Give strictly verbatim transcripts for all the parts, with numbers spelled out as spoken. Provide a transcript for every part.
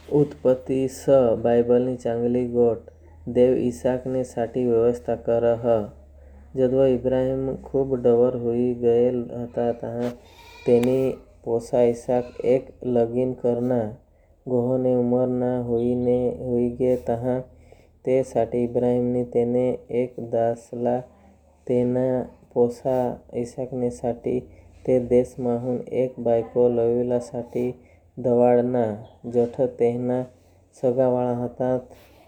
उत्पत्ती स बायबलनी चांगली गोट देव ईसाकने साठी व्यवस्था करह। जदवा इब्राहिम खूब डवर हुई गયેલ હતા તहाँ તેની પોસા ઈસાક એક લગીન કરના ગોહોને ઉંમરના હોઈને હોઈગે તहाँ તે साठी ઇબ્રાહિમની તેને એક દાસલા તેના પોસા ઈસાકને साठी તે દેશમાહુન એક બાયકો લવેલા साठी દવાડના જઠ તેહના સગાવાળા હતા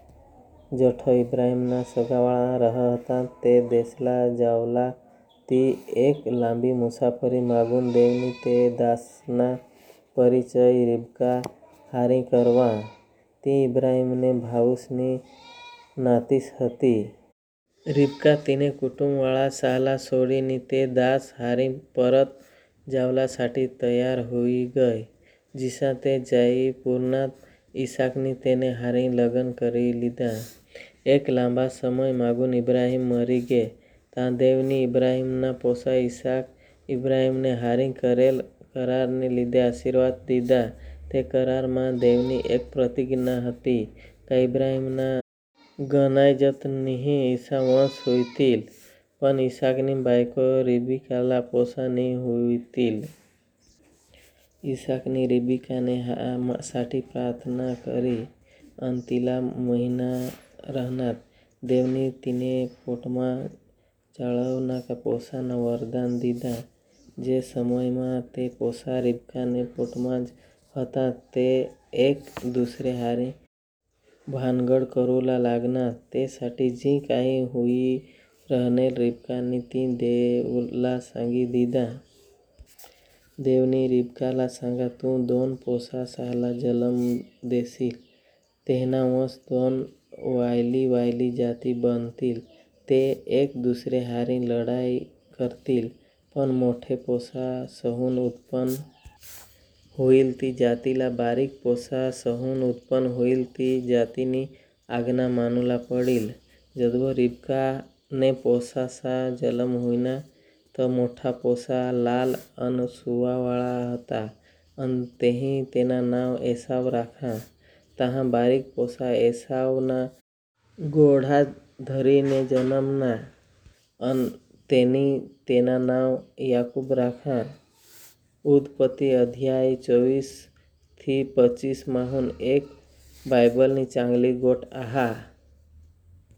જઠ ઇબ્રાહિમના સગાવાળા રહ હતા તે દેશલા જાવલા તી એક લાંબી મુસાફરી માગુન દેવની તે દાસના પરિચય રીબકા હારી કરવા તી ઇબ્રાહિમને ભાવુસની નાતીસ હતી। રીબકા તીને કુટુંબવાળા સાહલા છોડીની તે દાસ હારી પરત જાવલા साठी તૈયાર હુઈ ગઈ। જીસા તે જાઈ પૂર્ણાત ઈસાકની તેને હારી લગન કરી લીધા। એક લાંબા સમય માગુન ઇબ્રાહિમ મરી ગે તાં દેવની ઇબ્રાહિમના પોસા ઈસાક ઇબ્રાહિમને હારી કરેલ કરારને લીધે આશીર્વાદ દીધા। તે કરારમાં દેવની એક પ્રતિજ્ઞા હતી તાં ઇબ્રાહિમના ગનાઈજત નિહી ઈસા વંશ હુઈતીલ પન ઈસાકની બાયકો રિબિકાલા પોસા ની હુઈતીલ। ઈસાકની રિબિકાને साठी પ્રાર્થના કરી અન તીલા મહિના રહનાર દેવની તીને પોટમાં જાળવના પોસાના વરદાન દીધા। જે સમયમાં તે પોસા રીબકાને પોટમાં જ હતા તે એક દુસરે હારે ભાનગડ કરુલા લાગના તે साठी જી કાંઈ હુઈ રહેનેલ રીબકાની તી દેવલા સાંગી દીધા। દેવની રીબકાલા સાંગા તું દોન પોસા સાહલા જલમ દેશીલ તેહના વંશ દોન વાયલી વાયલી જાતિ બનતીલ તે એક દુસરે હારી લડાઈ કરતીલ પન મોઠે પોસા સહુન ઉત્પન્ન હુઈલ તી જાતિલા બારીક પોસા સહુન ઉત્પન્ન હુઈલ તી જાતિની આજ્ઞા માનુલા પડીલ। જદવો રીબકા ને પોસા સા જલમ હુઈના ત મોઠા પોસા લાલ અન સુવાવાળા હતા અન તેહીં તેના નાવ એસાવ રાખ્યા। તहाँ બારીક પોસા એસાવના ગોળા ધરીને જનમના અન તેની તેના નાવ યાકૂબ રાખ્યા। ઉત્પત્તિ અધ્યાય ચોવીસ થી પચીસ માહુન એક બાયબલની ચાંગલી ગોટ આહા।